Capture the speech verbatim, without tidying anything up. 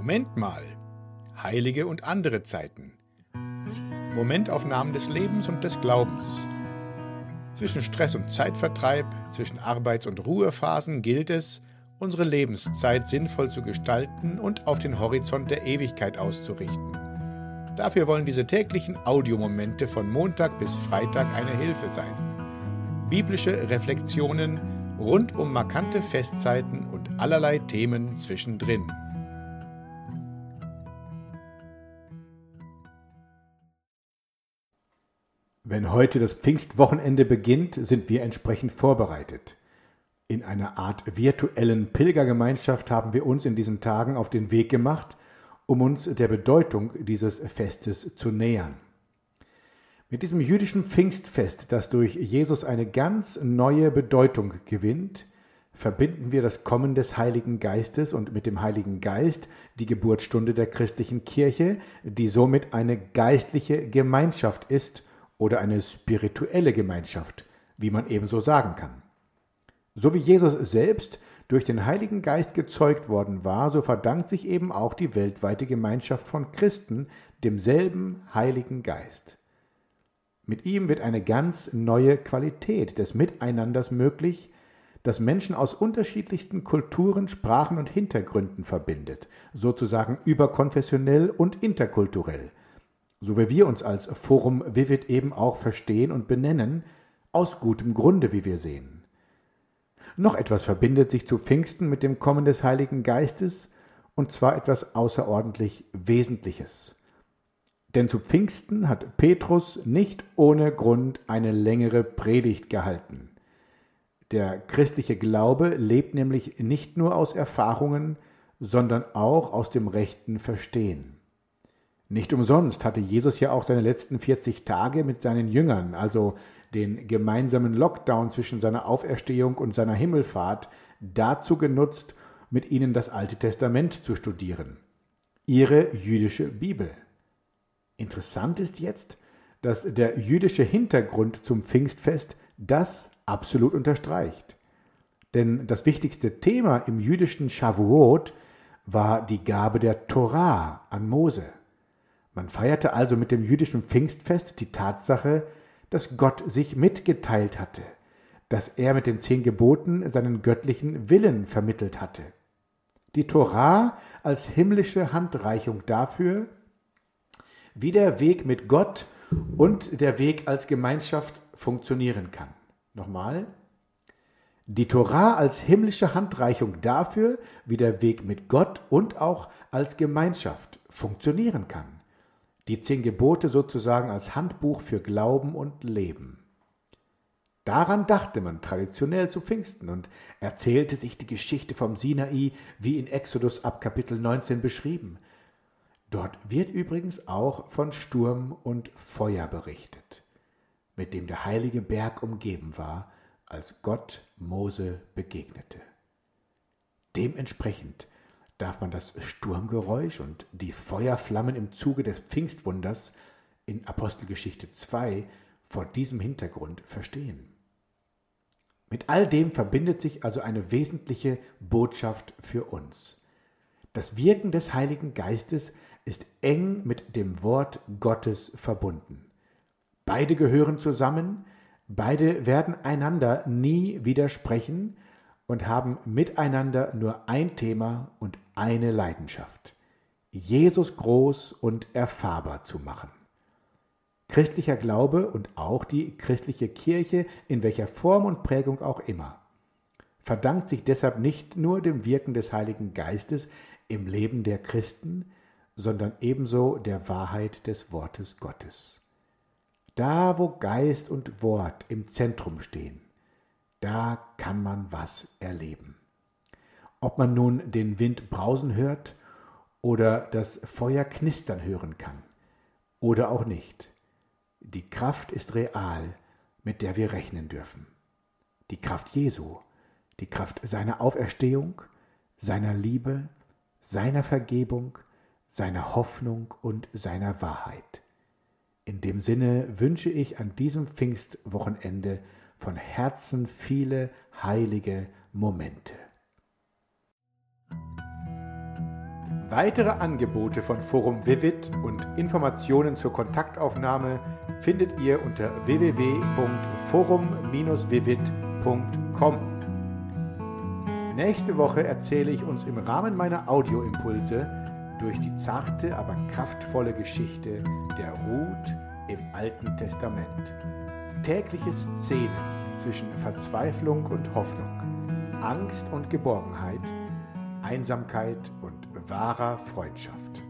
Moment mal. Heilige und andere Zeiten. Momentaufnahmen des Lebens und des Glaubens. Zwischen Stress und Zeitvertreib, zwischen Arbeits- und Ruhephasen gilt es, unsere Lebenszeit sinnvoll zu gestalten und auf den Horizont der Ewigkeit auszurichten. Dafür wollen diese täglichen Audiomomente von Montag bis Freitag eine Hilfe sein. Biblische Reflexionen rund um markante Festzeiten und allerlei Themen zwischendrin. Wenn heute das Pfingstwochenende beginnt, sind wir entsprechend vorbereitet. In einer Art virtuellen Pilgergemeinschaft haben wir uns in diesen Tagen auf den Weg gemacht, um uns der Bedeutung dieses Festes zu nähern. Mit diesem jüdischen Pfingstfest, das durch Jesus eine ganz neue Bedeutung gewinnt, verbinden wir das Kommen des Heiligen Geistes und mit dem Heiligen Geist die Geburtsstunde der christlichen Kirche, die somit eine geistliche Gemeinschaft ist oder eine spirituelle Gemeinschaft, wie man ebenso sagen kann. So wie Jesus selbst durch den Heiligen Geist gezeugt worden war, so verdankt sich eben auch die weltweite Gemeinschaft von Christen demselben Heiligen Geist. Mit ihm wird eine ganz neue Qualität des Miteinanders möglich, das Menschen aus unterschiedlichsten Kulturen, Sprachen und Hintergründen verbindet, sozusagen überkonfessionell und interkulturell, so wie wir uns als Forum Vivid eben auch verstehen und benennen, aus gutem Grunde, wie wir sehen. Noch etwas verbindet sich zu Pfingsten mit dem Kommen des Heiligen Geistes, und zwar etwas außerordentlich Wesentliches. Denn zu Pfingsten hat Petrus nicht ohne Grund eine längere Predigt gehalten. Der christliche Glaube lebt nämlich nicht nur aus Erfahrungen, sondern auch aus dem rechten Verstehen. Nicht umsonst hatte Jesus ja auch seine letzten vierzig Tage mit seinen Jüngern, also den gemeinsamen Lockdown zwischen seiner Auferstehung und seiner Himmelfahrt, dazu genutzt, mit ihnen das Alte Testament zu studieren, ihre jüdische Bibel. Interessant ist jetzt, dass der jüdische Hintergrund zum Pfingstfest das absolut unterstreicht. Denn das wichtigste Thema im jüdischen Shavuot war die Gabe der Torah an Mose. Man feierte also mit dem jüdischen Pfingstfest die Tatsache, dass Gott sich mitgeteilt hatte, dass er mit den zehn Geboten seinen göttlichen Willen vermittelt hatte. Die Torah als himmlische Handreichung dafür, wie der Weg mit Gott und der Weg als Gemeinschaft funktionieren kann. Nochmal. Die Torah als himmlische Handreichung dafür, wie der Weg mit Gott und auch als Gemeinschaft funktionieren kann. Die zehn Gebote sozusagen als Handbuch für Glauben und Leben. Daran dachte man traditionell zu Pfingsten und erzählte sich die Geschichte vom Sinai, wie in Exodus ab Kapitel neunzehn beschrieben. Dort wird übrigens auch von Sturm und Feuer berichtet, mit dem der heilige Berg umgeben war, als Gott Mose begegnete. Dementsprechend darf man das Sturmgeräusch und die Feuerflammen im Zuge des Pfingstwunders in Apostelgeschichte zwei vor diesem Hintergrund verstehen. Mit all dem verbindet sich also eine wesentliche Botschaft für uns. Das Wirken des Heiligen Geistes ist eng mit dem Wort Gottes verbunden. Beide gehören zusammen, beide werden einander nie widersprechen und haben miteinander nur ein Thema und eine Leidenschaft: Jesus groß und erfahrbar zu machen. Christlicher Glaube und auch die christliche Kirche, in welcher Form und Prägung auch immer, verdankt sich deshalb nicht nur dem Wirken des Heiligen Geistes im Leben der Christen, sondern ebenso der Wahrheit des Wortes Gottes. Da, wo Geist und Wort im Zentrum stehen, da kann man was erleben. Ob man nun den Wind brausen hört oder das Feuer knistern hören kann oder auch nicht. Die Kraft ist real, mit der wir rechnen dürfen. Die Kraft Jesu, die Kraft seiner Auferstehung, seiner Liebe, seiner Vergebung, seiner Hoffnung und seiner Wahrheit. In dem Sinne wünsche ich an diesem Pfingstwochenende von Herzen viele heilige Momente. Weitere Angebote von Forum Vivid und Informationen zur Kontaktaufnahme findet ihr unter w w w punkt forum Bindestrich vivid punkt com. Nächste Woche erzähle ich uns im Rahmen meiner Audioimpulse durch die zarte, aber kraftvolle Geschichte der Ruth im Alten Testament. Tägliche Szenen zwischen Verzweiflung und Hoffnung, Angst und Geborgenheit, Einsamkeit und wahrer Freundschaft.